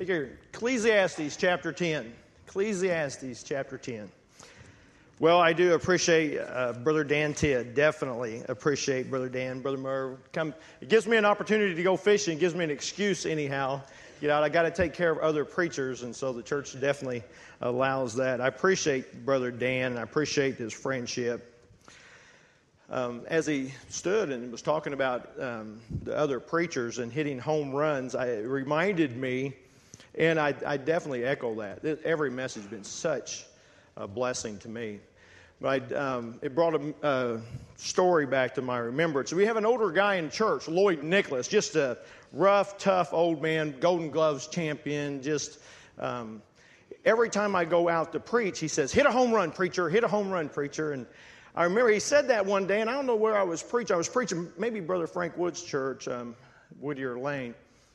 Take care. Ecclesiastes chapter 10. Ecclesiastes chapter 10. Well, I do appreciate Brother Dan Tidd. Definitely appreciate Brother Dan, Brother Merv. It gives me an opportunity to go fishing. It gives me an excuse anyhow. Get out. I got to take care of other preachers, and so the church definitely allows that. I appreciate Brother Dan, and I appreciate his friendship. As he stood and was talking about the other preachers and hitting home runs, it reminded me, and I definitely echo that. Every message has been such a blessing to me. But it brought a story back to my remembrance. We have an older guy in church, Lloyd Nicholas, just a rough, tough old man, Golden Gloves champion. Just every time I go out to preach, he says, "Hit a home run, preacher, hit a home run, preacher." And I remember he said that one day, and I don't know where I was preaching. I was preaching maybe Brother Frank Wood's church, Whittier Lane.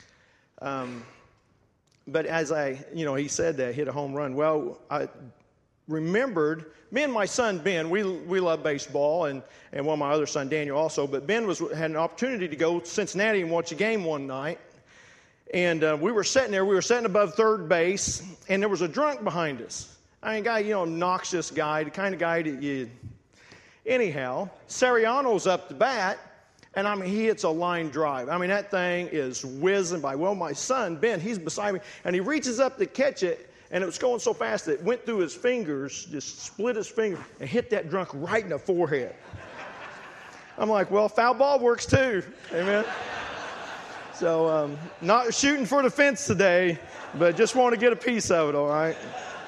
But as he said that, hit a home run. Well, I remembered, me and my son Ben, we love baseball, and one of my other son Daniel also, but Ben had an opportunity to go to Cincinnati and watch a game one night, and we were sitting above third base, and there was a drunk behind us. I mean, guy, obnoxious guy, the kind of guy that you... Anyhow, Sariano's up to bat, and he hits a line drive. That thing is whizzing by. Well, my son Ben, he's beside me, and he reaches up to catch it, and it was going so fast that it went through his fingers, just split his finger, and hit that drunk right in the forehead. I'm like, well, foul ball works too. Amen. So, not shooting for the fence today, but just want to get a piece of it, all right?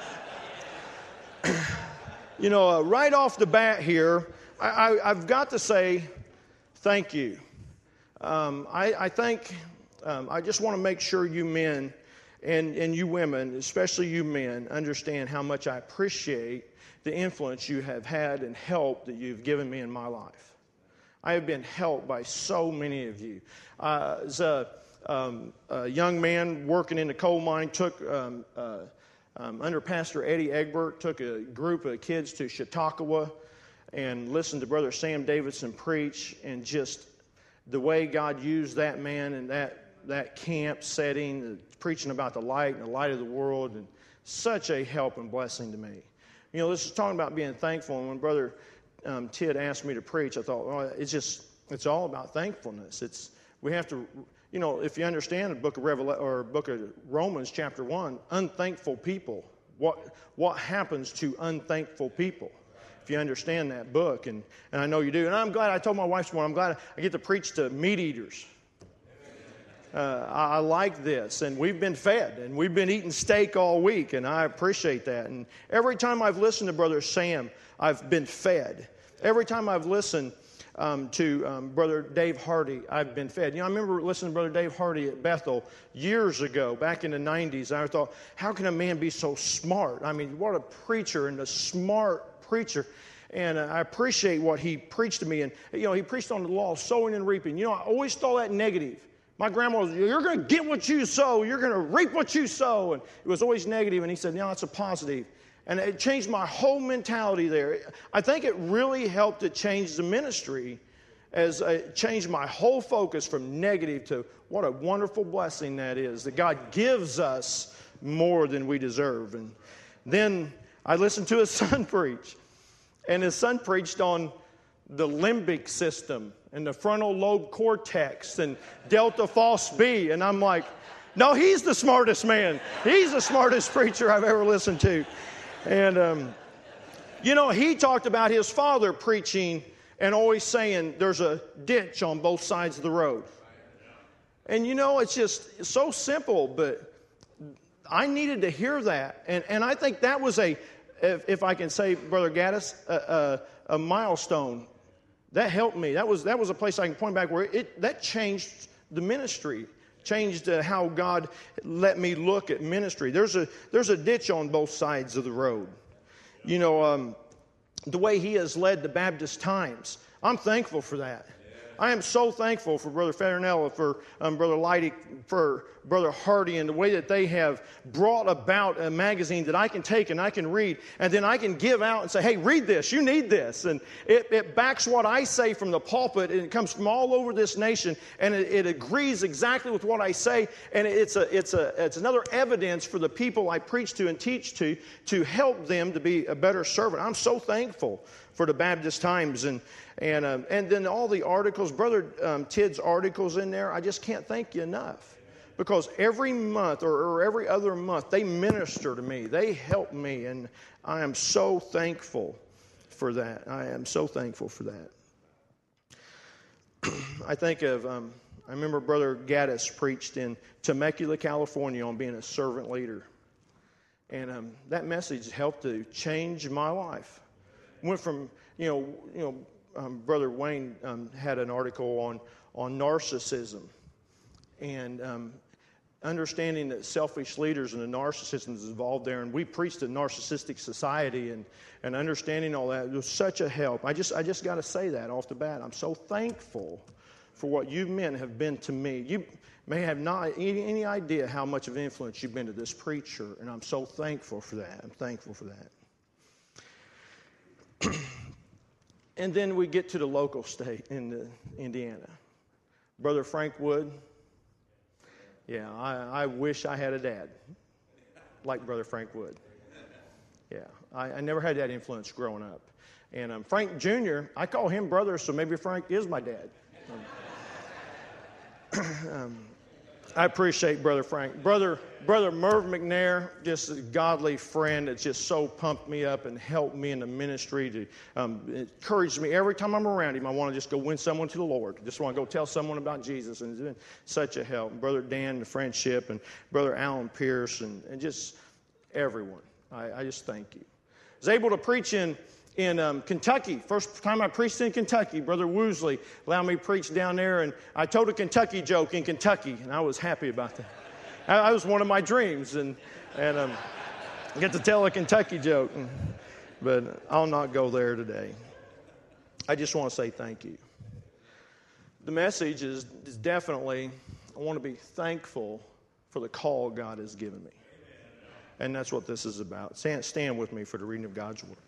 Right off the bat here, I've got to say thank you. I just want to make sure you men and you women, especially you men, understand how much I appreciate the influence you have had and help that you've given me in my life. I have been helped by so many of you. As a young man working in the coal mine, took under Pastor Eddie Egbert, took a group of kids to Chautauqua and listened to Brother Sam Davidson preach, and just the way God used that man in that camp setting, preaching about the light and the light of the world, and such a help and blessing to me. This is talking about being thankful, and when Brother Tidd asked me to preach, I thought, well, it's all about thankfulness. We have to, if you understand the book of Romans chapter 1, unthankful people, what happens to unthankful people? If you understand that book, and I know you do. And I'm glad, I told my wife this morning, I'm glad I get to preach to meat eaters. I like this, and we've been fed, and we've been eating steak all week, and I appreciate that. And every time I've listened to Brother Sam, I've been fed. Every time I've listened to Brother Dave Hardy, I've been fed. I remember listening to Brother Dave Hardy at Bethel years ago, back in the 90s. I thought, how can a man be so smart? What a preacher, and a smart preacher. And I appreciate what he preached to me. And, he preached on the law of sowing and reaping. I always thought that negative. My grandma was, you're going to get what you sow. You're going to reap what you sow. And it was always negative. And he said, no, it's a positive. And it changed my whole mentality there. I think it really helped to change the ministry, as it changed my whole focus from negative to what a wonderful blessing that is, that God gives us more than we deserve. And then I listened to his son preach. And his son preached on the limbic system and the frontal lobe cortex and delta false B. And I'm like, no, he's the smartest man. He's the smartest preacher I've ever listened to. And, he talked about his father preaching and always saying there's a ditch on both sides of the road. And, it's just so simple, but I needed to hear that. And I think that was if I can say, Brother Gaddis, a milestone. That helped me. That was a place I can point back where that changed the ministry, changed how God let me look at ministry. There's a ditch on both sides of the road. The way he has led the Baptist Times, I'm thankful for that. I am so thankful for Brother Federnella, for Brother Leidy, for Brother Hardy, and the way that they have brought about a magazine that I can take and I can read, and then I can give out and say, hey, read this, you need this. And it backs what I say from the pulpit, and it comes from all over this nation, and it agrees exactly with what I say, and it's another evidence for the people I preach to and teach to help them to be a better servant. I'm so thankful for the Baptist Times and then all the articles, Brother Tidd's articles in there. I just can't thank you enough, because every month or every other month they minister to me, they help me, and I am so thankful for that. I am so thankful for that. I think of I remember Brother Gaddis preached in Temecula, California, on being a servant leader, and that message helped to change my life. Went from Brother Wayne had an article on narcissism, and understanding that selfish leaders and the narcissism is involved there, and we preached a narcissistic society, and understanding all that, it was such a help. I just got to say that off the bat. I'm so thankful for what you men have been to me. You may have not any idea how much of an influence you've been to this preacher, and I'm so thankful for that. I'm thankful for that. And then we get to the local state in Indiana. Brother Frank Wood. Yeah, I wish I had a dad like Brother Frank Wood. Yeah, I never had that influence growing up. And Frank Jr., I call him brother, so maybe Frank is my dad. I appreciate Brother Frank. Brother Merv McNair, just a godly friend that's just so pumped me up and helped me in the ministry, to encourage me. Every time I'm around him, I want to just go win someone to the Lord. Just want to go tell someone about Jesus, and it's been such a help. And Brother Dan, the friendship, and Brother Alan Pierce, and just everyone. I just thank you. I was able to preach in Kentucky. First time I preached in Kentucky, Brother Woosley allowed me to preach down there, and I told a Kentucky joke in Kentucky, and I was happy about that. That was one of my dreams, and get to tell a Kentucky joke, but I'll not go there today. I just want to say thank you. The message is definitely, I want to be thankful for the call God has given me, and that's what this is about. Stand with me for the reading of God's Word.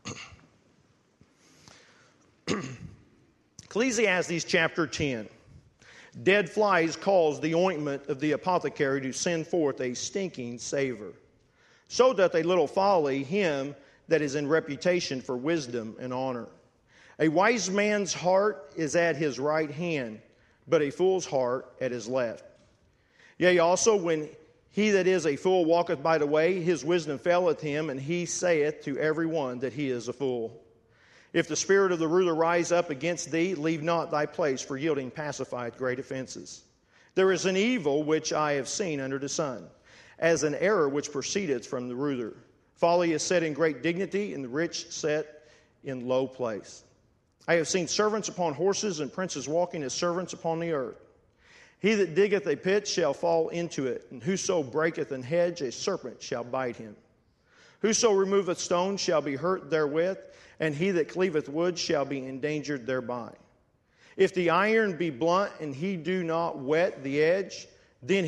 Ecclesiastes chapter 10. Dead flies cause the ointment of the apothecary to send forth a stinking savor, so doth a little folly him that is in reputation for wisdom and honor. A wise man's heart is at his right hand, but a fool's heart at his left. Yea, also when he that is a fool walketh by the way, his wisdom faileth him, and he saith to every one that he is a fool. If the spirit of the ruler rise up against thee, leave not thy place, for yielding pacifieth great offenses. There is an evil which I have seen under the sun, as an error which proceedeth from the ruler. Folly is set in great dignity, and the rich set in low place. I have seen servants upon horses, and princes walking as servants upon the earth. He that diggeth a pit shall fall into it, and whoso breaketh an hedge, a serpent shall bite him. Whoso removeth stones shall be hurt therewith, and he that cleaveth wood shall be endangered thereby. If the iron be blunt and he do not whet the edge, then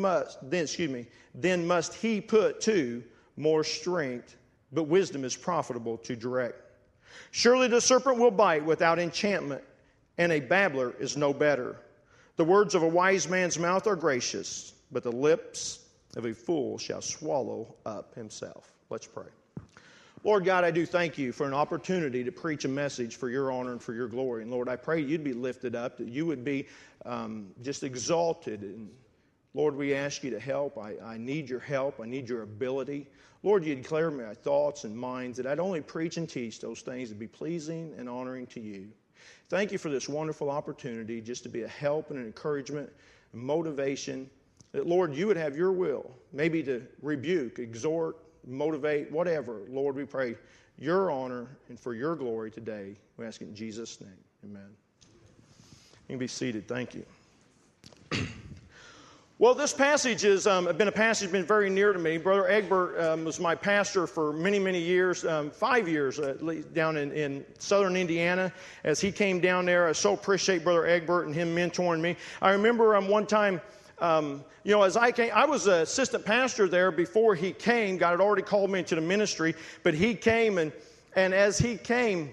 must he put to more strength, but wisdom is profitable to direct. Surely the serpent will bite without enchantment, and a babbler is no better. The words of a wise man's mouth are gracious, but the lips of a fool shall swallow up himself. Let's pray. Lord God, I do thank you for an opportunity to preach a message for your honor and for your glory. And Lord, I pray you'd be lifted up, that you would be just exalted. And Lord, we ask you to help. I need your help. I need your ability. Lord, you'd clear my thoughts and minds, that I'd only preach and teach those things that be pleasing and honoring to you. Thank you for this wonderful opportunity just to be a help and an encouragement and motivation. That, Lord, you would have your will, maybe to rebuke, exhort, motivate, whatever. Lord, we pray your honor and for your glory today. We ask it in Jesus' name. Amen. You can be seated. Thank you. Well, this passage has been a passage been very near to me. Brother Egbert was my pastor for many, many years, 5 years at least, down in southern Indiana. As he came down there, I so appreciate Brother Egbert and him mentoring me. I remember one time, as I came, I was an assistant pastor there before he came. God had already called me into the ministry, but he came, and as he came,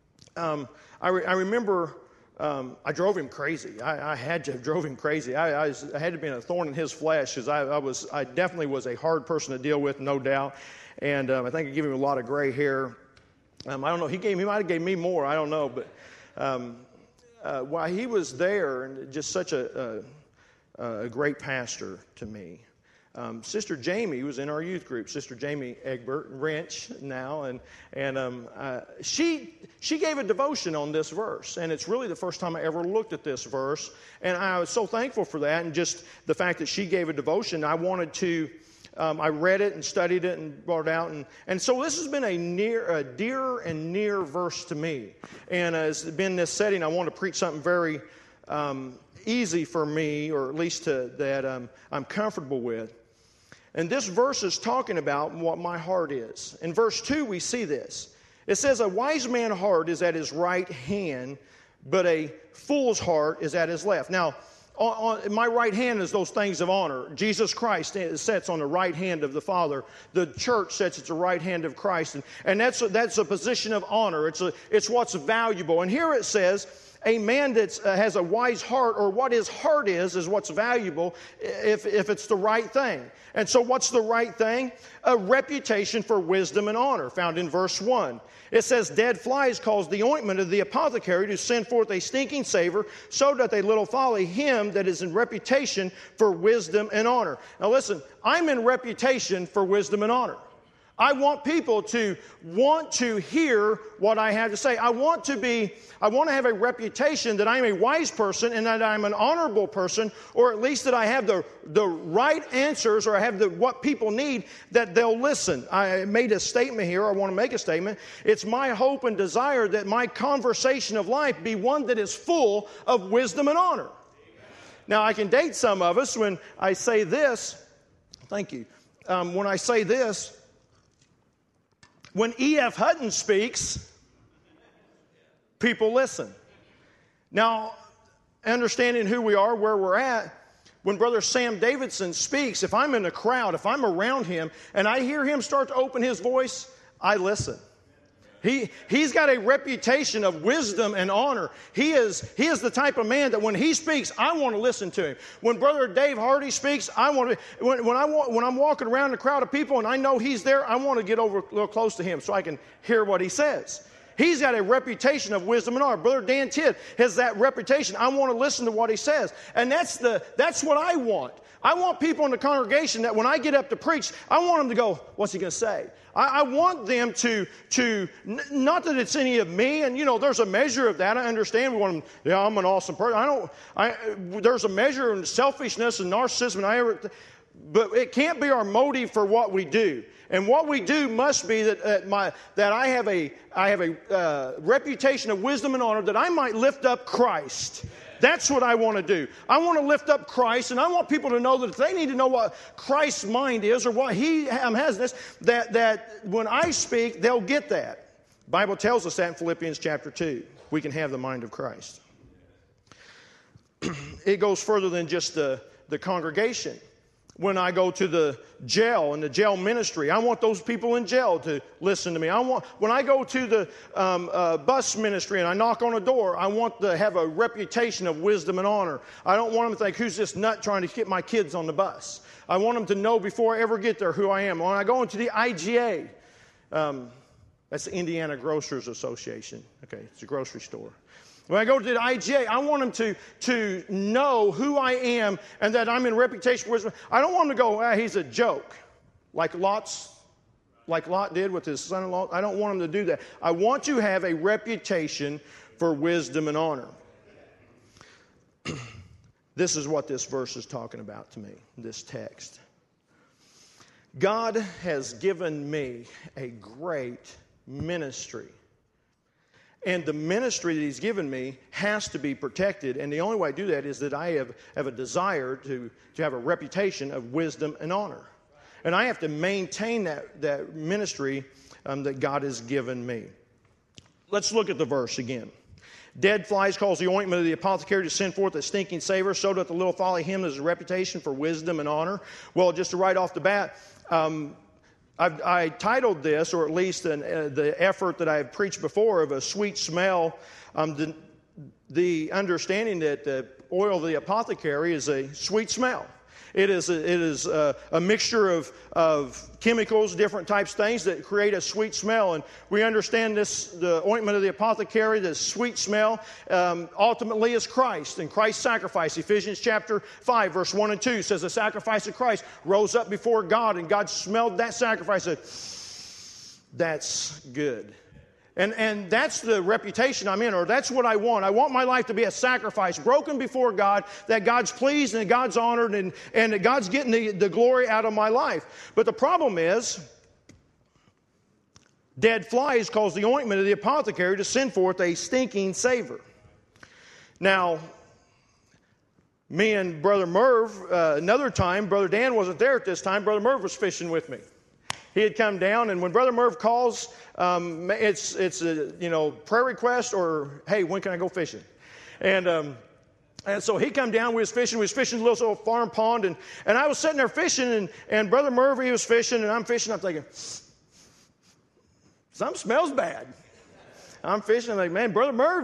I remember... I drove him crazy. I had to have drove him crazy. I had to be a thorn in his flesh because I definitely was a hard person to deal with, no doubt. And I think I gave him a lot of gray hair. I don't know. He might have gave me more. I don't know. But while he was there, and just such a great pastor to me. Sister Jamie was in our youth group. Sister Jamie Egbert, Wrench now, and she gave a devotion on this verse, and it's really the first time I ever looked at this verse, and I was so thankful for that, and just the fact that she gave a devotion. I wanted to. I read it and studied it and brought it out, and so this has been a dear and near verse to me, and as it's been this setting, I want to preach something very easy for me, or at least that I'm comfortable with. And this verse is talking about what my heart is. In verse 2, we see this. It says, a wise man's heart is at his right hand, but a fool's heart is at his left. Now, on my right hand is those things of honor. Jesus Christ sits on the right hand of the Father. The church sits at the right hand of Christ. And that's a position of honor. It's what's valuable. And here it says, a man that has a wise heart, or what his heart is what's valuable if it's the right thing. And so what's the right thing? A reputation for wisdom and honor, found in verse 1. It says, dead flies cause the ointment of the apothecary to send forth a stinking savor, so that they little folly him that is in reputation for wisdom and honor. Now listen, I'm in reputation for wisdom and honor. I want people to want to hear what I have to say. I want to have a reputation that I'm a wise person and that I'm an honorable person, or at least that I have the right answers, or I have what people need, that they'll listen. I made a statement here. I want to make a statement. It's my hope and desire that my conversation of life be one that is full of wisdom and honor. Now, I can date some of us when I say this. Thank you. When I say this, when E.F. Hutton speaks, people listen. Now, understanding who we are, where we're at, when Brother Sam Davidson speaks, if I'm in the crowd, if I'm around him, and I hear him start to open his voice, I listen. He's got a reputation of wisdom and honor. He is the type of man that when he speaks, I want to listen to him. When Brother Dave Hardy speaks, I want to. When I'm walking around a crowd of people and I know he's there, I want to get over a little close to him so I can hear what he says. He's got a reputation of wisdom and honor. Brother Dan Tidd has that reputation. I want to listen to what he says, and that's what I want. I want people in the congregation that when I get up to preach, I want them to go, what's he going to say? I want them to not that it's any of me, and there's a measure of that. I understand. We want them, I'm an awesome person. There's a measure of selfishness and narcissism, but it can't be our motive for what we do. And what we do must be that I have a reputation of wisdom and honor, that I might lift up Christ. That's what I want to do. I want to lift up Christ, and I want people to know that if they need to know what Christ's mind is, or what He has, that when I speak, they'll get that. The Bible tells us that in Philippians chapter 2. We can have the mind of Christ. It goes further than just the congregation. When I go to the jail and the jail ministry, I want those people in jail to listen to me. When I go to the bus ministry and I knock on a door, I want to have a reputation of wisdom and honor. I don't want them to think, who's this nut trying to get my kids on the bus? I want them to know before I ever get there who I am. When I go into the IGA, that's the Indiana Grocers Association. Okay, it's a grocery store. When I go to the IGA, I want them to know who I am and that I'm in reputation for wisdom. I don't want them to go, he's a joke, like Lot did with his son-in-law. I don't want them to do that. I want to have a reputation for wisdom and honor. This is what this verse is talking about to me, this text. God has given me a great ministry. And the ministry that he's given me has to be protected. And the only way I do that is that I have a desire to have a reputation of wisdom and honor. And I have to maintain that ministry that God has given me. Let's look at the verse again. Dead flies cause the ointment of the apothecary to send forth a stinking savor, so doth the little folly him as a reputation for wisdom and honor. Well, just to right off the bat, I titled this, or at least the effort that I have preached before, of a sweet smell, the understanding that the oil of the apothecary is a sweet smell. It is a mixture of chemicals, different types of things that create a sweet smell. And we understand the ointment of the apothecary, the sweet smell, ultimately is Christ and Christ's sacrifice. Ephesians chapter 5, verse 1 and 2 says the sacrifice of Christ rose up before God, and God smelled that sacrifice and said, that's good. And that's the reputation I'm in, or that's what I want. I want my life to be a sacrifice, broken before God, that God's pleased and that God's honored and that God's getting the glory out of my life. But the problem is, dead flies cause the ointment of the apothecary to send forth a stinking savor. Now, me and Brother Merv, another time, Brother Dan wasn't there at this time, Brother Merv was fishing with me. He had come down, and when Brother Merv calls, it's a prayer request or, hey, when can I go fishing? And so he come down, we was fishing a little farm pond, and I was sitting there fishing, and Brother Merv, he was fishing, and I'm fishing, I'm thinking, something smells bad. I'm fishing, I'm like, man, Brother Merv,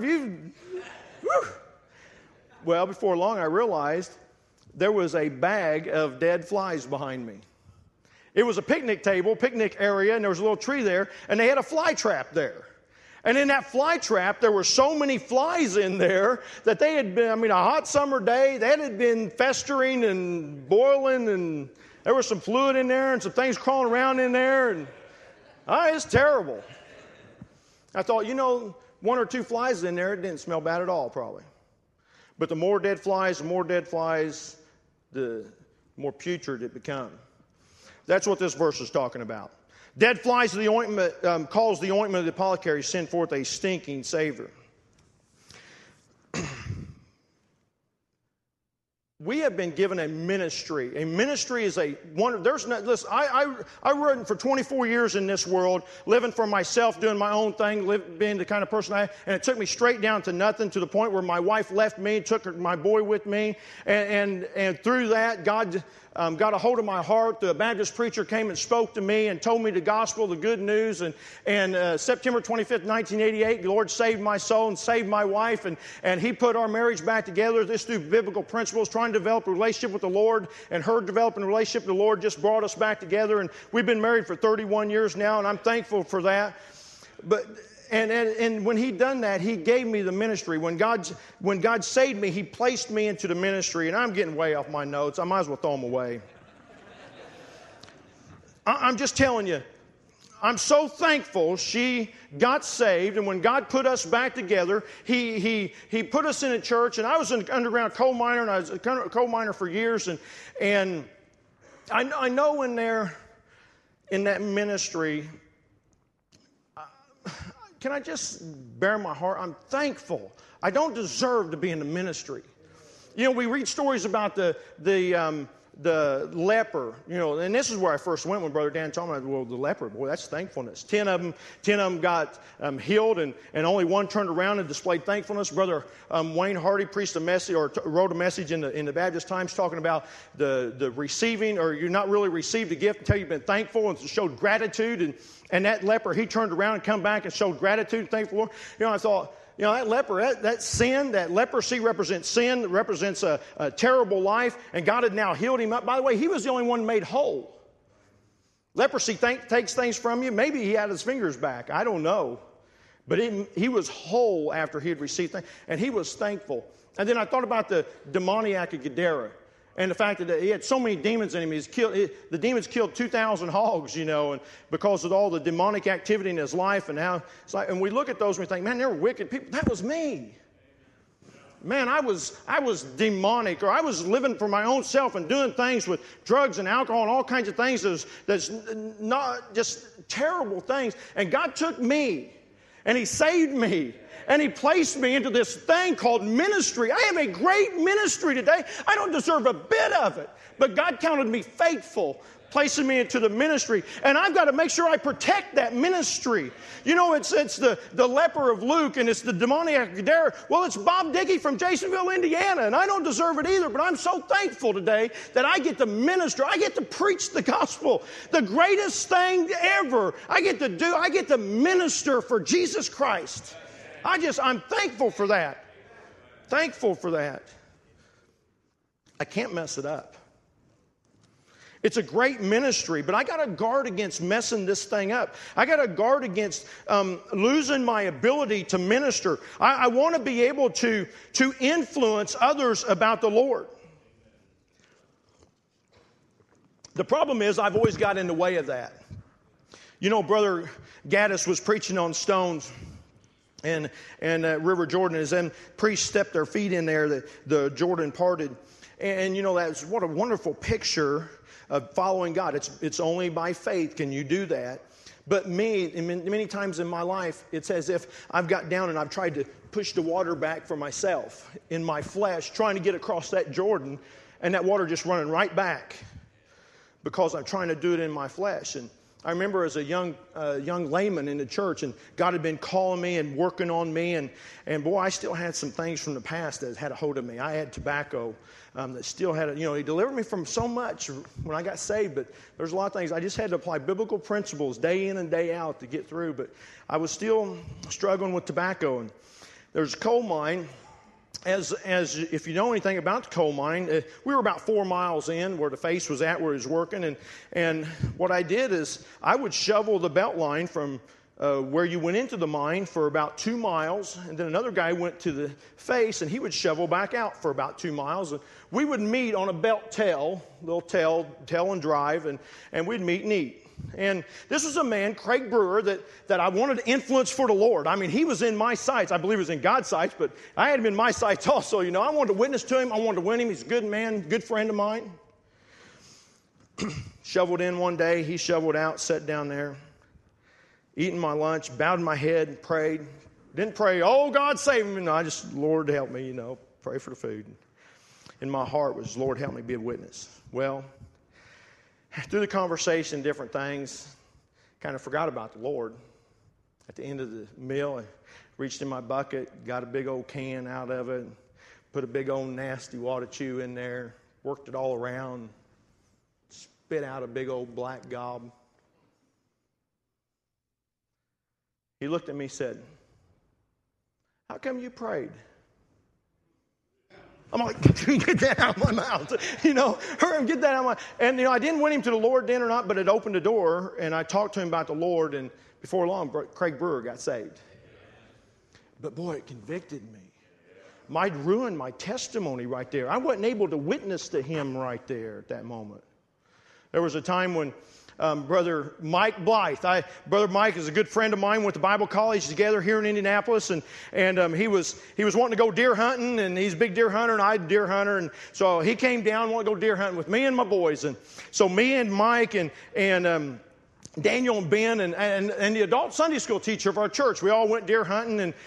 Well, before long I realized there was a bag of dead flies behind me. It was a picnic area, and there was a little tree there, and they had a fly trap there. And in that fly trap, there were so many flies in there that they had been, a hot summer day, they had been festering and boiling, and there was some fluid in there and some things crawling around in there, and it's terrible. I thought, one or two flies in there, it didn't smell bad at all, probably. But the more dead flies, the more putrid it becomes. That's what this verse is talking about. Dead flies of the ointment cause the ointment of the apothecary send forth a stinking savor. We have been given a ministry. A ministry is listen, I run for 24 years in this world, living for myself, doing my own thing, being the kind of person I am, and it took me straight down to nothing, to the point where my wife left me, took my boy with me, and through that, God got a hold of my heart. The Baptist preacher came and spoke to me and told me the gospel, the good news. And September 25th, 1988, the Lord saved my soul and saved my wife. And He put our marriage back together. This through biblical principles, trying to develop a relationship with the Lord. And her developing a relationship with the Lord just brought us back together. And we've been married for 31 years now, and I'm thankful for that. And when He done that, He gave me the ministry. When God saved me, He placed me into the ministry. And I'm getting way off my notes. I might as well throw them away. I'm just telling you, I'm so thankful she got saved. And when God put us back together, He put us in a church. And I was an underground coal miner, and I was a coal miner for years. And I know in that ministry, can I just bare my heart? I'm thankful. I don't deserve to be in the ministry. We read stories about the leper, and this is where I first went when Brother Dan told me, well, the leper, boy, that's thankfulness. 10 of them got healed, and only one turned around and displayed thankfulness. Brother Wayne Hardy preached a message, or wrote a message in the Baptist Times talking about the receiving, or you're not really received a gift until you've been thankful and showed gratitude. And that leper, he turned around and come back and showed gratitude and thankful Lord. I thought, that leper, that sin, that leprosy represents sin, represents a terrible life, and God had now healed him up. By the way, he was the only one made whole. Leprosy takes things from you. Maybe he had his fingers back. I don't know. But he was whole after he had received things, and he was thankful. And then I thought about the demoniac of Gadara, and the fact that he had so many demons in him. The demons killed 2,000 hogs, and because of all the demonic activity in his life. And we look at those and we think, man, they were wicked people. That was me. Man, I was demonic, or I was living for my own self and doing things with drugs and alcohol and all kinds of things that's not just terrible things. And God took me. And He saved me. And He placed me into this thing called ministry. I have a great ministry today. I don't deserve a bit of it. But God counted me faithful, placing me into the ministry. And I've got to make sure I protect that ministry. You know, it's the leper of Luke, and it's the demoniac there. Well, it's Bob Dickey from Jasonville, Indiana. And I don't deserve it either. But I'm so thankful today that I get to minister. I get to preach the gospel. The greatest thing ever I get to do. I get to minister for Jesus Christ. I'm thankful for that. Thankful for that. I can't mess it up. It's a great ministry, but I got to guard against messing this thing up. I got to guard against losing my ability to minister. I want to be able to influence others about the Lord. The problem is I've always got in the way of that. You know, Brother Gaddis was preaching on stones. And River Jordan, as then priests stepped their feet in there, the Jordan parted. And you know, what a wonderful picture of following God. It's only by faith can you do that. But many times in my life, it's as if I've got down and I've tried to push the water back for myself in my flesh, trying to get across that Jordan, and that water just running right back because I'm trying to do it in my flesh. And I remember as a young layman in the church, and God had been calling me and working on me, and boy, I still had some things from the past that had a hold of me. I had tobacco that still had, He delivered me from so much when I got saved, but there's a lot of things. I just had to apply biblical principles day in and day out to get through, but I was still struggling with tobacco. And there's a coal mine. As if you know anything about the coal mine, we were about 4 miles in where the face was at, where he was working. And what I did is I would shovel the belt line from where you went into the mine for about 2 miles. And then another guy went to the face, and he would shovel back out for about 2 miles. And we would meet on a belt tail, little tail and drive, and we'd meet and eat. And this was a man, Craig Brewer, that I wanted to influence for the Lord. I mean, he was in my sights. I believe he was in God's sights, but I had him in my sights also. I wanted to witness to him. I wanted to win him. He's a good man, good friend of mine. Shoveled in one day. He shoveled out, sat down there, eating my lunch, bowed my head, and prayed. Didn't pray, oh, God, save me. No, I just, Lord, help me, pray for the food. In my heart was, Lord, help me be a witness. Well, through the conversation, different things, kind of forgot about the Lord. At the end of the meal, I reached in my bucket, got a big old can out of it, put a big old nasty water chew in there, worked it all around, spit out a big old black gob. He looked at me and said, how come you prayed? I'm like, get that out of my mouth. Hurry up, get that out of my mouth. And, I didn't win him to the Lord then or not, but it opened the door, and I talked to him about the Lord, and before long, Craig Brewer got saved. But, boy, it convicted me. Might ruin my testimony right there. I wasn't able to witness to him right there at that moment. There was a time when Brother Mike Blythe. Brother Mike is a good friend of mine. Went to Bible college together here in Indianapolis, and he was wanting to go deer hunting, and he's a big deer hunter, and I'm a deer hunter, and so he came down, wanted to go deer hunting with me and my boys, and so me and Mike and Daniel and Ben and the adult Sunday school teacher of our church, we all went deer hunting, and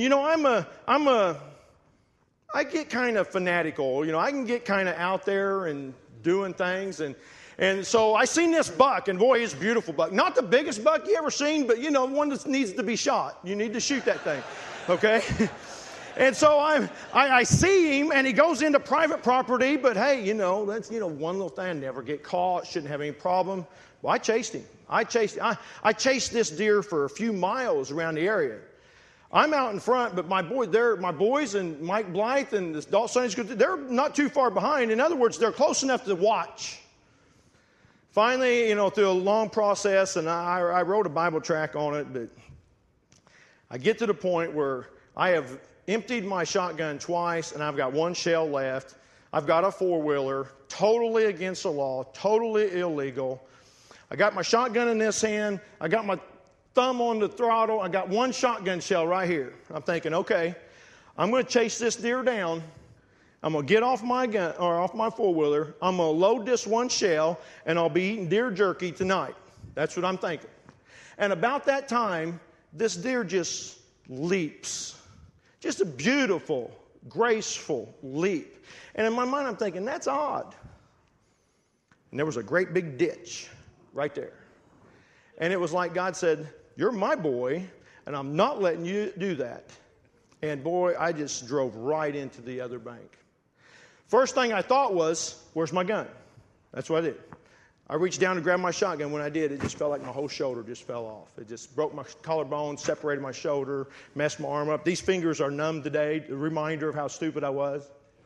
I get kind of fanatical, I can get kind of out there and doing things, and so I seen this buck, and boy, he's a beautiful buck. Not the biggest buck you ever seen, but one that needs to be shot. You need to shoot that thing, okay? And so I see him, and he goes into private property, but hey, that's, one little thing. I never get caught, shouldn't have any problem. Well, I chased him. I chased this deer for a few miles around the area. I'm out in front, but my boys and Mike Blythe and this adult Sunday school, they're not too far behind. In other words, they're close enough to watch. Finally, through a long process, and I wrote a Bible tract on it, but I get to the point where I have emptied my shotgun twice, and I've got one shell left. I've got a four-wheeler, totally against the law, totally illegal. I got my shotgun in this hand. I got my thumb on the throttle. I got one shotgun shell right here. I'm thinking, okay, I'm going to chase this deer down. I'm going to get off my gun or off my four-wheeler. I'm going to load this one shell, and I'll be eating deer jerky tonight. That's what I'm thinking. And about that time, this deer just leaps. Just a beautiful, graceful leap. And in my mind, I'm thinking, that's odd. And there was a great big ditch right there. And it was like God said, you're my boy, and I'm not letting you do that. And boy, I just drove right into the other bank. First thing I thought was, where's my gun? That's what I did. I reached down to grab my shotgun. When I did, it just felt like my whole shoulder just fell off. It just broke my collarbone, separated my shoulder, messed my arm up. These fingers are numb today, a reminder of how stupid I was.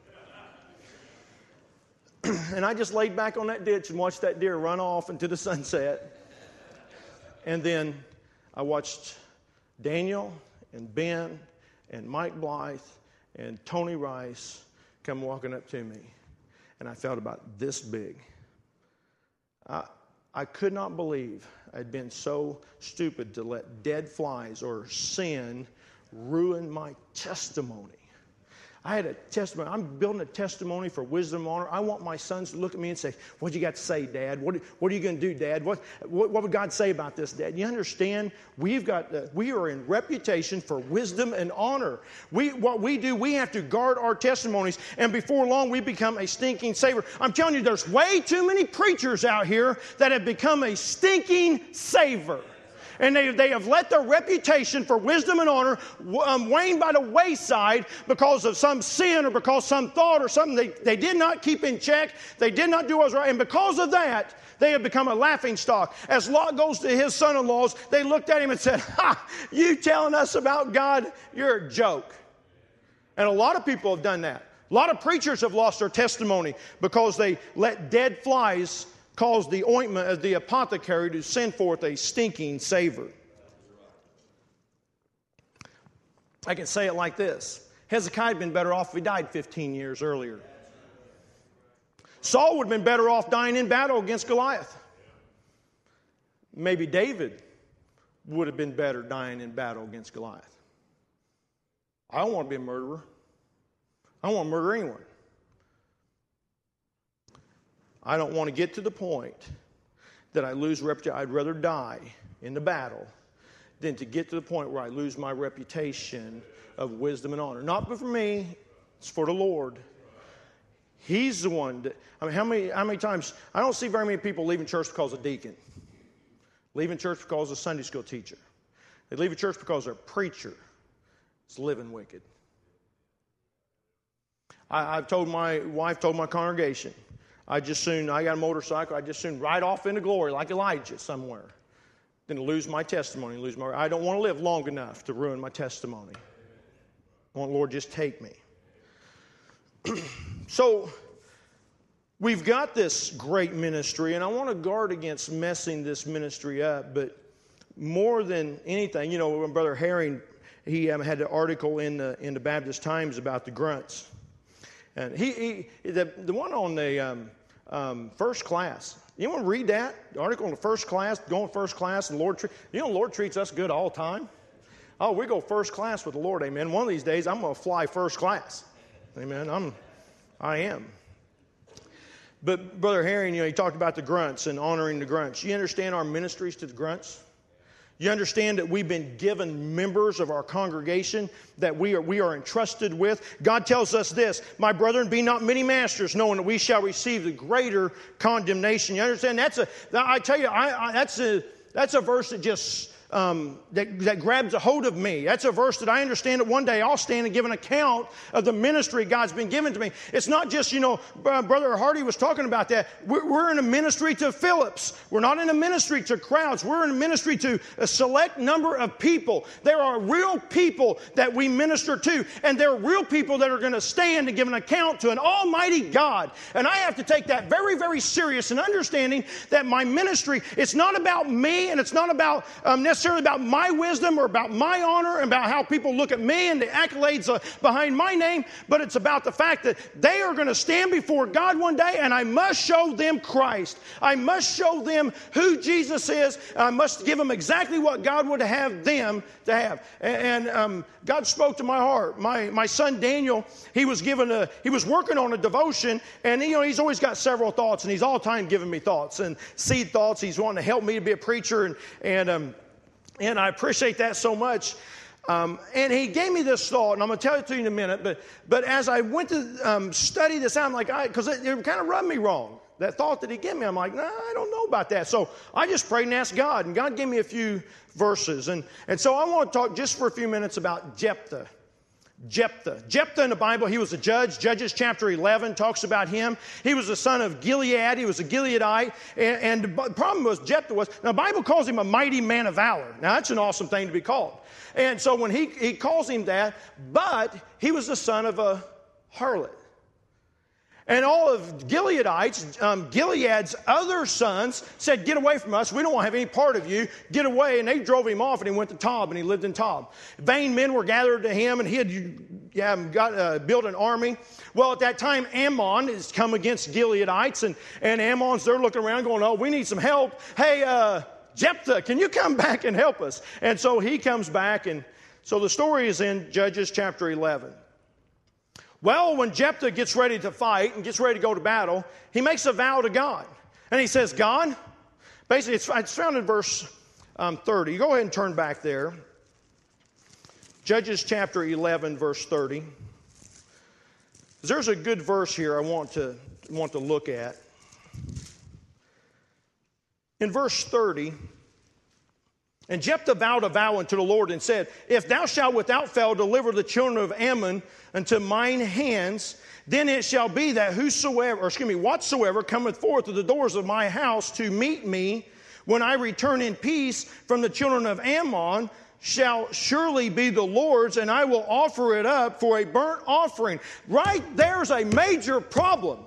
And I just laid back on that ditch and watched that deer run off into the sunset. And then I watched Daniel and Ben and Mike Blythe and Tony Rice come walking up to me. And I felt about this big. I could not believe I'd been so stupid to let dead flies or sin ruin my testimony. I had a testimony. I'm building a testimony for wisdom and honor. I want my sons to look at me and say, what you got to say, Dad? What are you going to do, Dad? What would God say about this, Dad? You understand? We are in reputation for wisdom and honor. What we do, we have to guard our testimonies. And before long, we become a stinking savor. I'm telling you, there's way too many preachers out here that have become a stinking savor. And they have let their reputation for wisdom and honor wane by the wayside because of some sin or because some thought or something they did not keep in check. They did not do what was right. And because of that, they have become a laughing stock. As Lot goes to his son-in-laws, they looked at him and said, ha, you telling us about God? You're a joke. And a lot of people have done that. A lot of preachers have lost their testimony because they let dead flies caused the ointment of the apothecary to send forth a stinking savor. I can say it like this. Hezekiah had been better off if he died 15 years earlier. Saul would have been better off dying in battle against Goliath. Maybe David would have been better dying in battle against Goliath. I don't want to be a murderer. I don't want to murder anyone. I don't want to get to the point that I lose reputation. I'd rather die in the battle than to get to the point where I lose my reputation of wisdom and honor. Not for me, it's for the Lord. He's the one that, how many times, I don't see very many people leaving church because of deacon. Leaving church because of Sunday school teacher. They leave a church because their preacher is living wicked. I've told my wife, told my congregation, I got a motorcycle, I just soon ride off into glory like Elijah somewhere than to lose my testimony, I don't want to live long enough to ruin my testimony. I want, Lord, just take me. So, we've got this great ministry, and I want to guard against messing this ministry up, but more than anything, when Brother Herring, he had an article in the Baptist Times about the grunts. And the one on the first class. You want to read that? The article on the first class, going first class, and the Lord treats us good all the time. Oh, we go first class with the Lord, amen. One of these days, I'm going to fly first class. Amen. I am. But Brother Herring, he talked about the grunts and honoring the grunts. You understand our ministries to the grunts? You understand that we've been given members of our congregation that we are entrusted with. God tells us this, my brethren, be not many masters, knowing that we shall receive the greater condemnation. You understand? That's a verse that just that grabs a hold of me. That's a verse that I understand that one day I'll stand and give an account of the ministry God's been given to me. It's not just, Brother Hardy was talking about that. We're in a ministry to Phillips. We're not in a ministry to crowds. We're in a ministry to a select number of people. There are real people that we minister to, and there are real people that are going to stand and give an account to an almighty God. And I have to take that very, very serious and understanding that my ministry, it's not about me, and it's not about necessarily about my wisdom or about my honor and about how people look at me and the accolades behind my name, but it's about the fact that they are going to stand before God one day, and I must show them Christ. I must show them who Jesus is. I must give them exactly what God would have them to have. And God spoke to my heart. My son Daniel, he was working on a devotion, and he's always got several thoughts, and he's all the time giving me thoughts and seed thoughts. He's wanting to help me to be a preacher, and And I appreciate that so much. And he gave me this thought, and I'm going to tell it to you in a minute. But as I went to study this out, I'm like, because it kind of rubbed me wrong. That thought that he gave me, I'm like, nah, I don't know about that. So I just prayed and asked God, and God gave me a few verses. And so I want to talk just for a few minutes about Jephthah. Jephthah in the Bible, he was a judge. Judges chapter 11 talks about him. He was the son of Gilead. He was a Gileadite. And the problem was Jephthah was, now the Bible calls him a mighty man of valor. Now that's an awesome thing to be called. And so when he calls him that, but he was the son of a harlot. And all of Gileadites, Gilead's other sons said, get away from us. We don't want to have any part of you. Get away. And they drove him off, and he went to Tob, and he lived in Tob. Vain men were gathered to him, and he had built an army. Well, at that time, Ammon has come against Gileadites, and Ammon's, they're looking around going, oh, we need some help. Hey, Jephthah, can you come back and help us? And so he comes back, and so the story is in Judges chapter 11. Well, when Jephthah gets ready to fight and gets ready to go to battle, he makes a vow to God. And he says, God, basically it's found in verse 30. You go ahead and turn back there. Judges chapter 11, verse 30. There's a good verse here I want to look at. In verse 30, and Jephthah vowed a vow unto the Lord and said, if thou shalt without fail deliver the children of Ammon unto mine hands, then it shall be that whatsoever cometh forth to the doors of my house to meet me when I return in peace from the children of Ammon shall surely be the Lord's, and I will offer it up for a burnt offering. Right there's a major problem.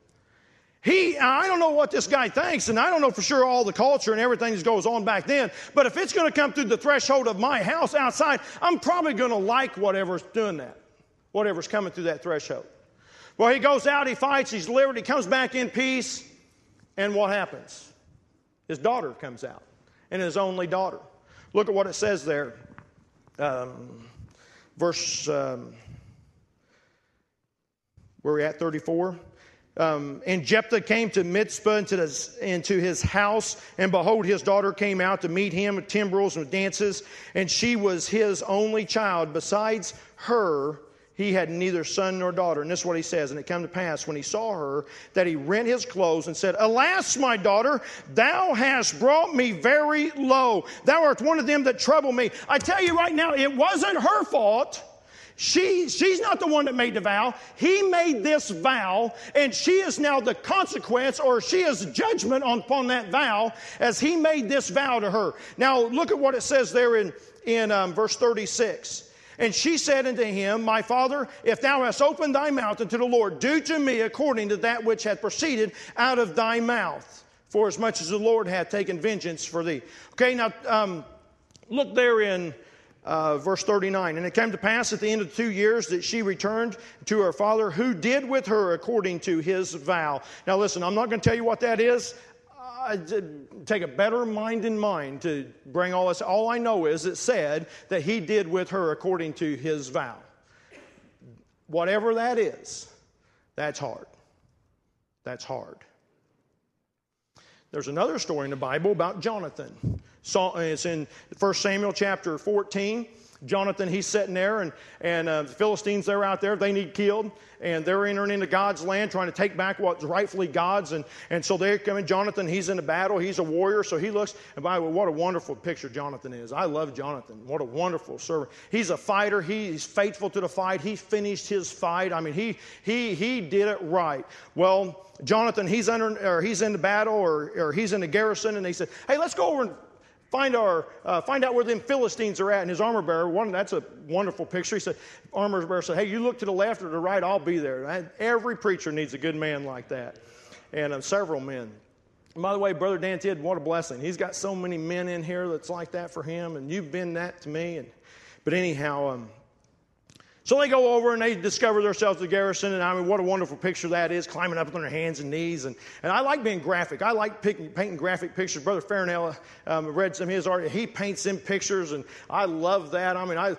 I don't know what this guy thinks, and I don't know for sure all the culture and everything that goes on back then, but if it's going to come through the threshold of my house outside, I'm probably going to like whatever's doing that, whatever's coming through that threshold. Well, he goes out, he fights, he's delivered, he comes back in peace, and what happens? His daughter comes out, and his only daughter. Look at what it says there. Verse, where we at, 34? And Jephthah came to Mizpah into his house, and behold, his daughter came out to meet him with timbrels and dances, and she was his only child. Besides her, he had neither son nor daughter. And this is what he says. And it came to pass, when he saw her, that he rent his clothes and said, alas, my daughter, thou hast brought me very low. Thou art one of them that trouble me. I tell you right now, it wasn't her fault. She's not the one that made the vow. He made this vow, and she is now the consequence, or she is judgment upon that vow, as he made this vow to her. Now, look at what it says there in verse 36. And she said unto him, my father, if thou hast opened thy mouth unto the Lord, do to me according to that which hath proceeded out of thy mouth, for as much as the Lord hath taken vengeance for thee. Okay, now look there in verse 39. And it came to pass at the end of 2 years that she returned to her father, who did with her according to his vow. Now listen, I'm not going to tell you what that is. Take a better mind in mind to bring all this. All I know is it said that he did with her according to his vow. Whatever that is, that's hard. That's hard. There's another story in the Bible about Jonathan. It's in 1 Samuel chapter 14. Jonathan, he's sitting there, and the Philistines, they're out there. They need killed, and they're entering into God's land, trying to take back what's rightfully God's. And so they're coming. Jonathan, he's in the battle. He's a warrior, so he looks. And by the way, what a wonderful picture Jonathan is. I love Jonathan. What a wonderful servant. He's a fighter. He's faithful to the fight. He finished his fight. I mean, he did it right. Well, Jonathan, he's in the battle, or he's in the garrison, and they said, hey, let's go over and find out where them Philistines are at. And his armor bearer, that's a wonderful picture. He said, armor bearer said, hey, you look to the left or the right, I'll be there. Every preacher needs a good man like that. And several men. And by the way, Brother Dan Tidd, what a blessing. He's got so many men in here that's like that for him, and you've been that to me. But anyhow, so they go over and they discover themselves the garrison, and I mean, what a wonderful picture that is, climbing up on their hands and knees. And I like being graphic. I like painting graphic pictures. Brother Farnell read some of his art. He paints them pictures, and I love that. I mean,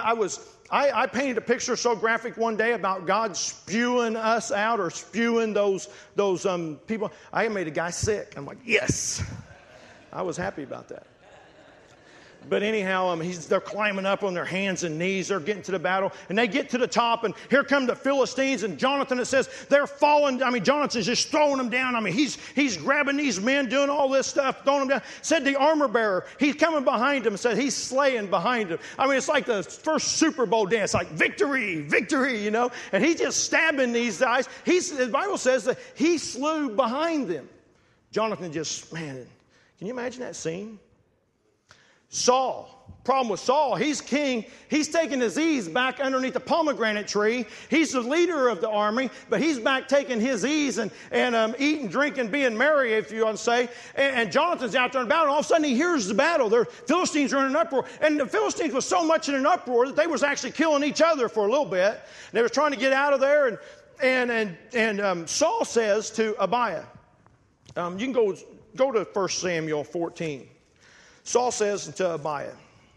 I painted a picture so graphic one day about God spewing us out, or spewing those people. I made a guy sick. I'm like, yes. I was happy about that. But anyhow, they're climbing up on their hands and knees. They're getting to the battle. And they get to the top, and here come the Philistines. And Jonathan, it says, they're falling. Jonathan's just throwing them down. He's grabbing these men, doing all this stuff, throwing them down. Said the armor bearer, he's coming behind him. Said he's slaying behind him. It's like the first Super Bowl dance, like victory, victory, And he's just stabbing these guys. The Bible says that he slew behind them. Jonathan man, can you imagine that scene? Saul. Problem with Saul, he's king. He's taking his ease back underneath the pomegranate tree. He's the leader of the army, but he's back taking his ease and eating, drinking, being merry, if you want to say. And Jonathan's out there in battle. And all of a sudden, he hears the battle. The Philistines are in an uproar. And the Philistines was so much in an uproar that they was actually killing each other for a little bit. They were trying to get out of there. And Saul says to Abiah, you can go to 1 Samuel 14. Saul says to Abiah,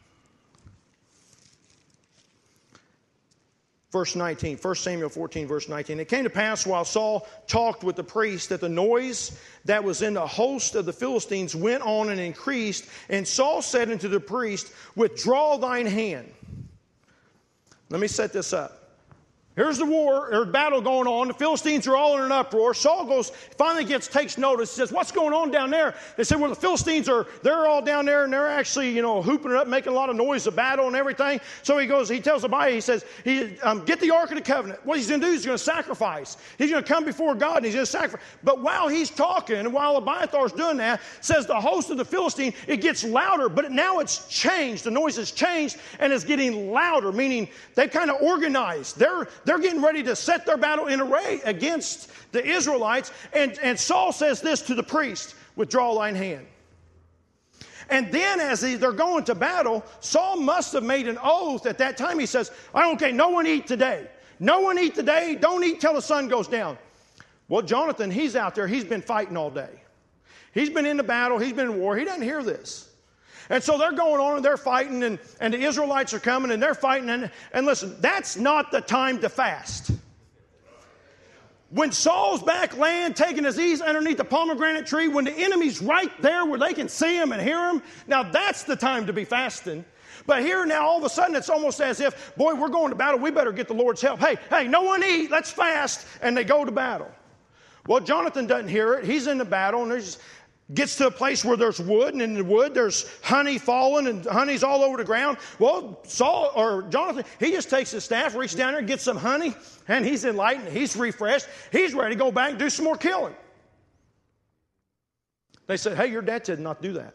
verse 19, 1 Samuel 14, verse 19. It came to pass while Saul talked with the priest that the noise that was in the host of the Philistines went on and increased. And Saul said unto the priest, withdraw thine hand. Let me set this up. Here's the war or battle going on. The Philistines are all in an uproar. Saul finally takes notice. He says, what's going on down there? They said, well, the Philistines they're all down there and they're actually, hooping it up, making a lot of noise, the battle and everything. So he tells Abiah, he says, get the Ark of the Covenant. What he's going to do is he's going to sacrifice. He's going to come before God and he's going to sacrifice. But while he's talking and while Abiathar's doing that, says the host of the Philistine, it gets louder, but now it's changed. The noise has changed and it's getting louder, meaning they've kind of organized. They're getting ready to set their battle in array against the Israelites. And Saul says this to the priest, withdraw thine hand. And then as they're going to battle, Saul must have made an oath at that time. He says, okay, no one eat today. No one eat today. Don't eat till the sun goes down. Well, Jonathan, he's out there. He's been fighting all day. He's been in the battle. He's been in war. He doesn't hear this. And so they're going on and they're fighting and the Israelites are coming and they're fighting. And listen, that's not the time to fast. When Saul's back laying, taking his ease underneath the pomegranate tree, when the enemy's right there where they can see him and hear him, now that's the time to be fasting. But here now, all of a sudden, it's almost as if, boy, we're going to battle. We better get the Lord's help. Hey, no one eat. Let's fast. And they go to battle. Well, Jonathan doesn't hear it. He's in the battle and gets to a place where there's wood, and in the wood there's honey falling, and honey's all over the ground. Well, Jonathan, he just takes his staff, reaches down there, gets some honey, and he's enlightened. He's refreshed. He's ready to go back and do some more killing. They said, hey, your dad said not do that.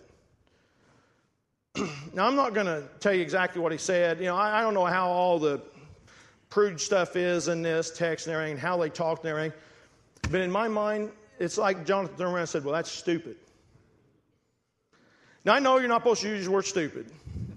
Now, I'm not going to tell you exactly what he said. I don't know how all the prude stuff is in this text and everything, how they talked and everything. But in my mind, it's like Jonathan turned around and said, well, that's stupid. Now, I know you're not supposed to use the word stupid.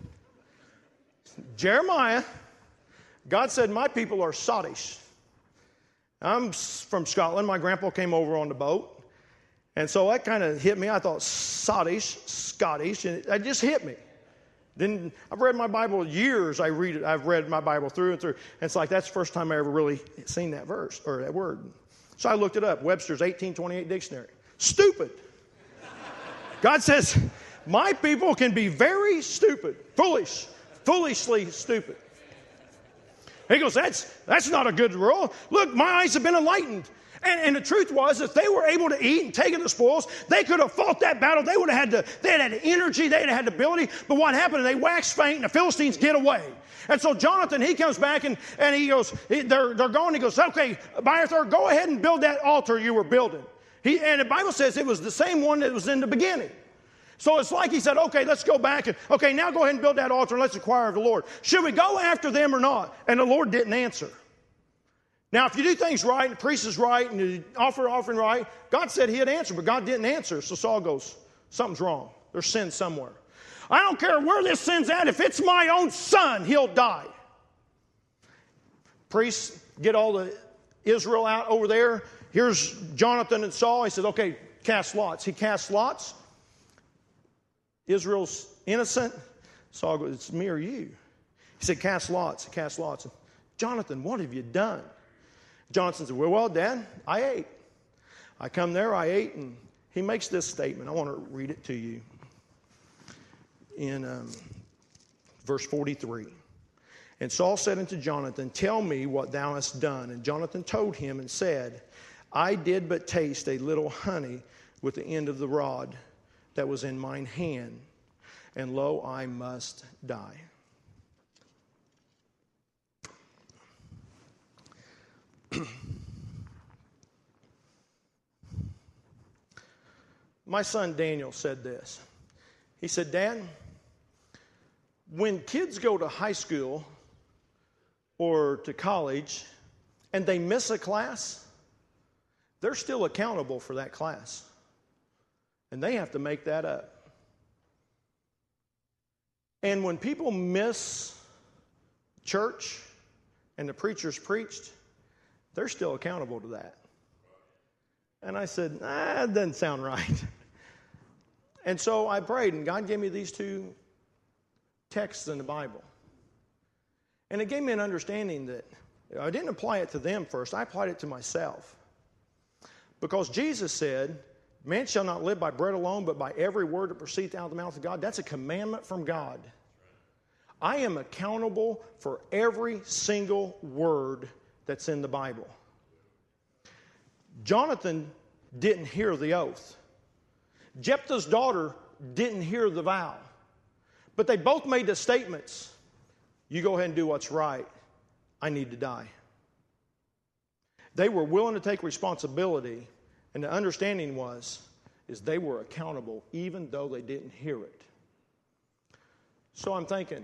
Jeremiah, God said, my people are sottish. I'm from Scotland. My grandpa came over on the boat. And so that kind of hit me. I thought sottish, Scottish, and it just hit me. Then I've read my Bible years. I've read my Bible through and through. And it's like that's the first time I ever really seen that verse or that word. So I looked it up. Webster's 1828 dictionary. Stupid. God says, my people can be very stupid, foolishly stupid. He goes, that's not a good rule. Look, my eyes have been enlightened. And the truth was, if they were able to eat and take in the spoils, they could have fought that battle. They would have had the energy, they would have had the ability. But what happened? They waxed faint, and the Philistines get away. And so Jonathan, he comes back and he goes, they're going. He goes, okay, Abiathar, go ahead and build that altar you were building. And the Bible says it was the same one that was in the beginning. So it's like he said, okay, let's go back. Okay, now go ahead and build that altar and let's inquire of the Lord. Should we go after them or not? And the Lord didn't answer. Now, if you do things right, and the priest is right, and you offer offering right, God said he'd answer, but God didn't answer. So Saul goes, something's wrong. There's sin somewhere. I don't care where this sin's at. If it's my own son, he'll die. Priests get all the Israel out over there. Here's Jonathan and Saul. He says, okay, cast lots. He casts lots. Israel's innocent. Saul goes, it's me or you. He said, cast lots. He cast lots. Jonathan, what have you done? Jonathan said, well, Dad, I ate. I come there, I ate, and he makes this statement. I want to read it to you. In Verse 43. And Saul said unto Jonathan, Tell me what thou hast done. And Jonathan told him and said, I did but taste a little honey with the end of the rod that was in mine hand, and lo, I must die. My son Daniel said this. He said, Dad, when kids go to high school or to college and they miss a class, they're still accountable for that class. And they have to make that up. And when people miss church and the preachers preached, they're still accountable to that. And I said, that doesn't sound right. And so I prayed, and God gave me these two texts in the Bible. And it gave me an understanding that I didn't apply it to them first. I applied it to myself. Because Jesus said, man shall not live by bread alone, but by every word that proceeds out of the mouth of God. That's a commandment from God. I am accountable for every single word that's in the Bible. Jonathan didn't hear the oath. Jephthah's daughter didn't hear the vow. But they both made the statements. You go ahead and do what's right. I need to die. They were willing to take responsibility, and the understanding is they were accountable even though they didn't hear it. So I'm thinking,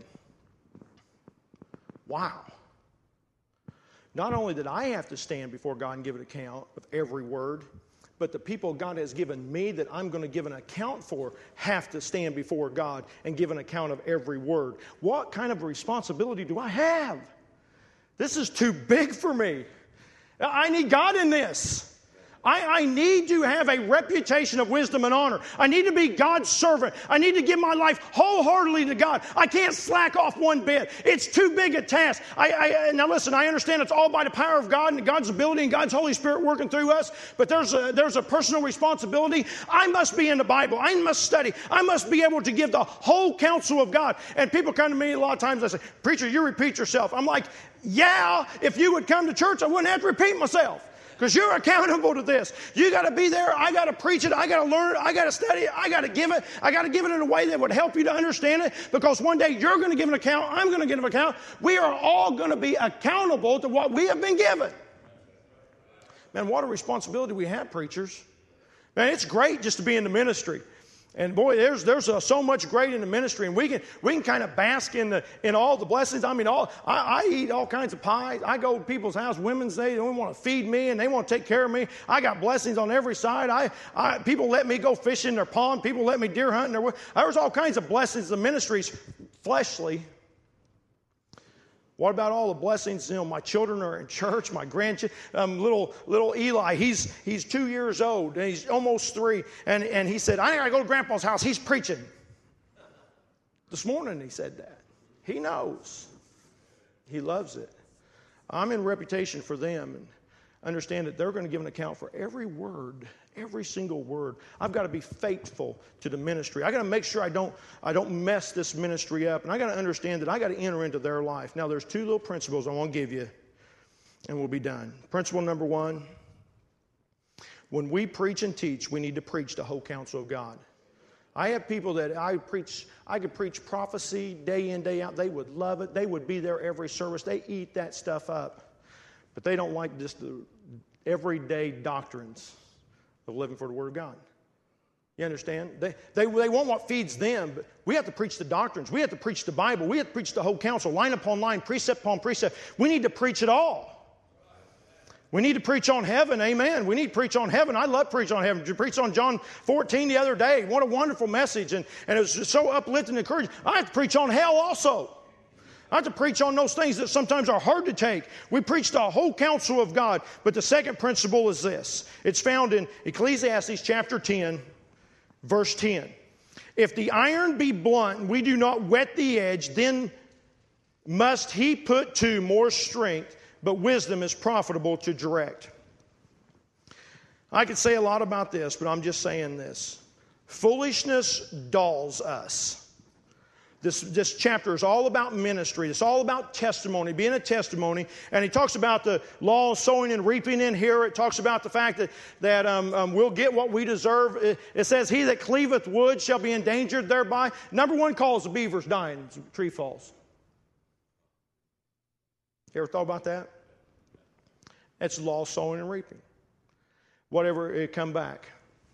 wow. Not only did I have to stand before God and give an account of every word, but the people God has given me that I'm going to give an account for have to stand before God and give an account of every word. What kind of responsibility do I have? This is too big for me. I need God in this. I need to have a reputation of wisdom and honor. I need to be God's servant. I need to give my life wholeheartedly to God. I can't slack off one bit. It's too big a task. Now listen, I understand it's all by the power of God and God's ability and God's Holy Spirit working through us, but there's a personal responsibility. I must be in the Bible. I must study. I must be able to give the whole counsel of God. And people come to me a lot of times, they say, Preacher, you repeat yourself. I'm like, yeah, if you would come to church, I wouldn't have to repeat myself. Because you're accountable to this. You got to be there. I got to preach it. I got to learn it. I got to study it. I got to give it. I got to give it in a way that would help you to understand it. Because one day you're going to give an account. I'm going to give an account. We are all going to be accountable to what we have been given. Man, what a responsibility we have, preachers. Man, it's great just to be in the ministry. And boy, there's so much great in the ministry, and we can kind of bask in all the blessings. I mean, I eat all kinds of pies. I go to people's house, Women's Day, they want to feed me and they want to take care of me. I got blessings on every side. People let me go fishing in their pond. People let me deer hunt. There's all kinds of blessings. The ministry's fleshly. What about all the blessings? You know, my children are in church. My grandchildren, little Eli, he's 2 years old and he's almost 3, and he said, I got to go to Grandpa's house. He's preaching. This morning he said that. He knows. He loves it. I'm in reputation for them, and understand that they're going to give an account for every word, every single word. I've got to be faithful to the ministry. I got to make sure I don't mess this ministry up, and I got to understand that I got to enter into their life. Now, there's 2 little principles I want to give you, and we'll be done. Principle number 1: when we preach and teach, we need to preach the whole counsel of God. I have people that I could preach prophecy day in, day out. They would love it. They would be there every service. They eat that stuff up. But they don't like just the everyday doctrines of living for the Word of God. You understand? They want what feeds them, but we have to preach the doctrines. We have to preach the Bible. We have to preach the whole counsel, line upon line, precept upon precept. We need to preach it all. We need to preach on heaven, amen. We need to preach on heaven. I love preaching on heaven. You preached on John 14 the other day. What a wonderful message, and it was just so uplifting and encouraging. I have to preach on hell also. I have to preach on those things that sometimes are hard to take. We preach the whole counsel of God. But the second principle is this. It's found in Ecclesiastes chapter 10, verse 10. If the iron be blunt and we do not whet the edge, then must he put to more strength, but wisdom is profitable to direct. I could say a lot about this, but I'm just saying this. Foolishness dulls us. This chapter is all about ministry. It's all about testimony, being a testimony. And he talks about the law of sowing and reaping in here. It talks about the fact that we'll get what we deserve. It says, he that cleaveth wood shall be endangered thereby. Number one cause of beavers dying, the tree falls. You ever thought about that? That's the law of sowing and reaping. Whatever, it come back.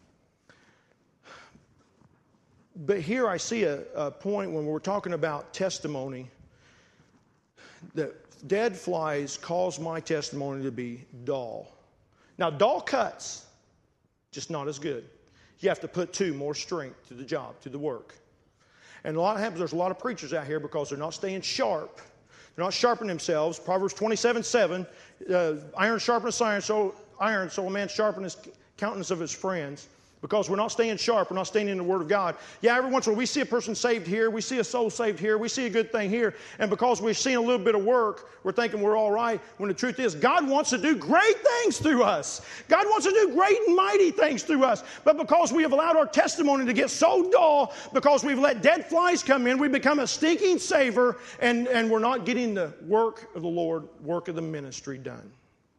But here I see a point when we're talking about testimony that dead flies cause my testimony to be dull. Now, dull cuts, just not as good. You have to put more strength to the job, to the work. And a lot of times there's a lot of preachers out here because they're not staying sharp. They're not sharpening themselves. Proverbs 27:7, iron sharpens iron, so a man sharpens his countenance of his friends. Because we're not staying sharp, we're not staying in the Word of God. Yeah, every once in a while we see a person saved here, we see a soul saved here, we see a good thing here, and because we've seen a little bit of work, we're thinking we're all right, when the truth is God wants to do great things through us. God wants to do great and mighty things through us. But because we have allowed our testimony to get so dull, because we've let dead flies come in, we become a stinking savor, and we're not getting the work of the Lord, work of the ministry done.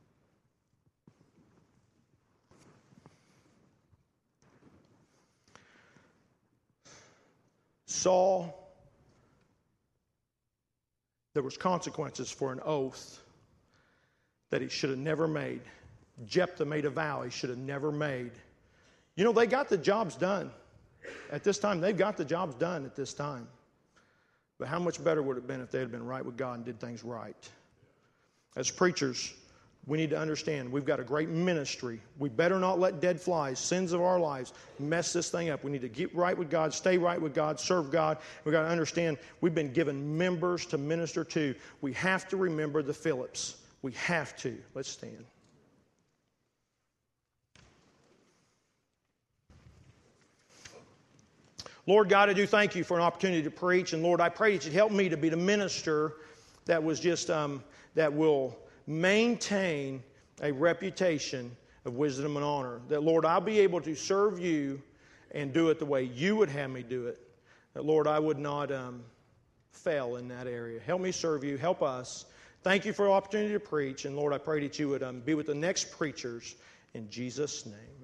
Saul, there was consequences for an oath that he should have never made. Jephthah made a vow he should have never made. You know, they got the jobs done. At this time, they've got the jobs done at this time. But how much better would it have been if they had been right with God and did things right? As preachers, we need to understand we've got a great ministry. We better not let dead flies, sins of our lives, mess this thing up. We need to get right with God, stay right with God, serve God. We've got to understand we've been given members to minister to. We have to remember the Phillips. We have to. Let's stand. Lord God, I do thank you for an opportunity to preach. And Lord, I pray that you'd help me to be the minister that was just, that will maintain a reputation of wisdom and honor. That, Lord, I'll be able to serve you and do it the way you would have me do it. That, Lord, I would not fail in that area. Help me serve you. Help us. Thank you for the opportunity to preach. And, Lord, I pray that you would be with the next preachers in Jesus' name.